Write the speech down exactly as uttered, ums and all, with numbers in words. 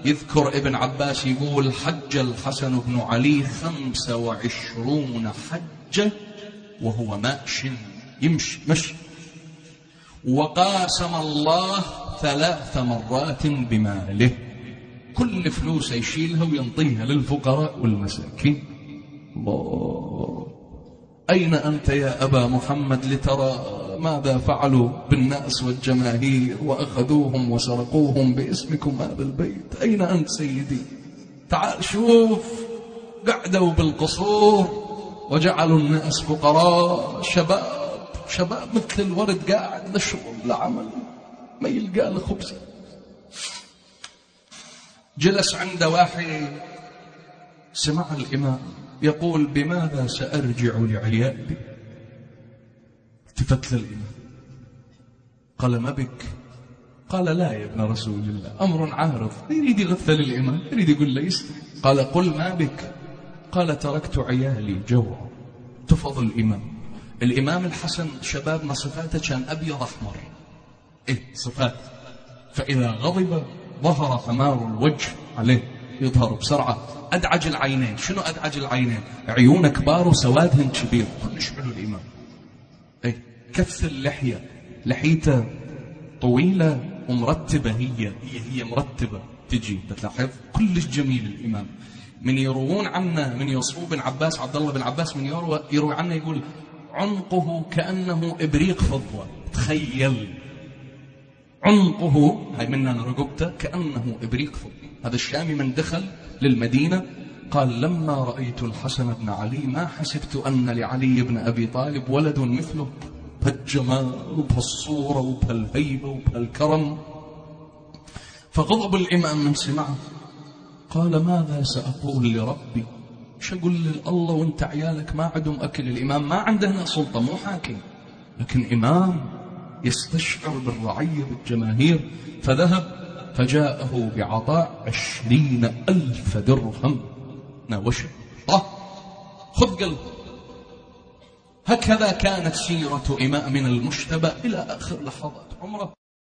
يذكر ابن عباس يقول حج الحسن بن علي خمسة وعشرون حجة وهو ماشٍ يمشي مشي، وقاسم الله ثلاث مرات بماله، كل فلوس يشيلها وينطيها للفقراء والمساكين. الله، أين أنت يا أبا محمد لترى ماذا فعلوا بالناس والجماهير وأخذوهم وسرقوهم باسمكم هذا البيت؟ أين أنت سيدي؟ تعال شوف، قعدوا بالقصور وجعلوا الناس فقراء، شباب شباب مثل الورد قاعد لا شغل لا عمل، ما يلقى له خبز. جلس عند واحد سمع الإمام يقول بماذا سأرجع لعيالي؟ التفت للإمام قال ما بك؟ قال لا يا ابن رسول الله، أمر عارض. يريد يغثل الإمام، يريد يقول له يستحي. قال قل ما بك؟ قال تركت عيالي جوع. تفضل الإمام. الإمام الحسن شبابنا صفاته كان أبيض أحمر، إيه صفات، فإذا غضب ظهر حمار الوجه عليه، يظهر بسرعة. أدعج العينين. شنو أدعج العينين؟ عيون كبار وسوادهن كبير. كلش حلو الإمام. إيه كث اللحية، لحيته طويلة ومرتبة، هي هي هي مرتبة تجي تلاحظ، كلش جميل الإمام. من يروون عنه، من يوصفوه بن عباس، عبد الله بن عباس من يروى يروي عنه يقول عنقه كأنه إبريق فضة. تخيل عنقه، هاي مننا رقبته، كأنه إبريق فضة. هذا الشامي من دخل للمدينة قال لما رأيت الحسن بن علي ما حسبت أن لعلي بن أبي طالب ولد مثله، بهالجمال وبهالصورة وبهالهيبة وبهالكرم. فغضب الإمام من سمعه قال ماذا سأقول لربي؟ شو أقول لله وانت عيالك ما عندهم أكل؟ الإمام ما عنده سلطة، مو حاكم، لكن إمام يستشعر بالرعية بالجماهير. فذهب فجاءه بعطاء عشرين ألف درهم ناوشه. طه خذ قلب. هكذا كانت سيرة إمام المجتبى إلى آخر لحظات عمره.